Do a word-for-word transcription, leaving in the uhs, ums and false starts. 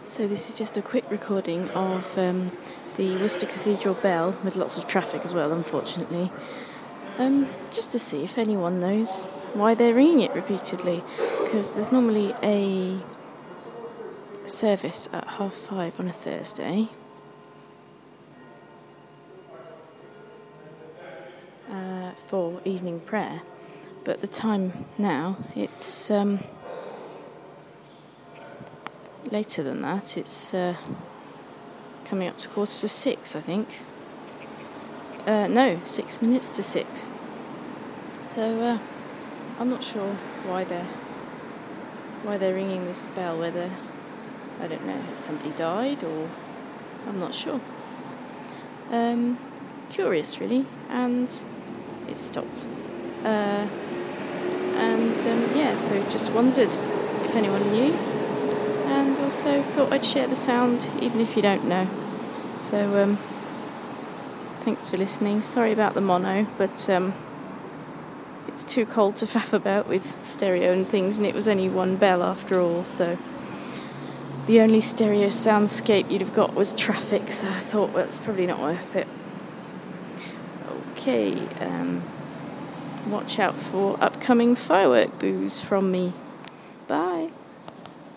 So this is just a quick recording of um, the Worcester Cathedral bell, with lots of traffic as well, unfortunately, um, just to see if anyone knows why they're ringing it repeatedly, because there's normally a service at half five on a Thursday, uh, for evening prayer, but the time now, it's um, later than that. It's uh, coming up to quarter to six, I think. Uh, no, six minutes to six. So uh, I'm not sure why they're why they're ringing this bell. Whether, I don't know, has somebody died, or I'm not sure. Um, curious, really, and it stopped. Uh, and um, yeah, so just wondered if anyone knew, and also thought I'd share the sound, even if you don't know. So um, thanks for listening. Sorry about the mono, but um, it's too cold to faff about with stereo and things, and it was only one bell after all, so the only stereo soundscape you'd have got was traffic, so I thought, well, it's probably not worth it. Okay, um, watch out for upcoming firework boos from me.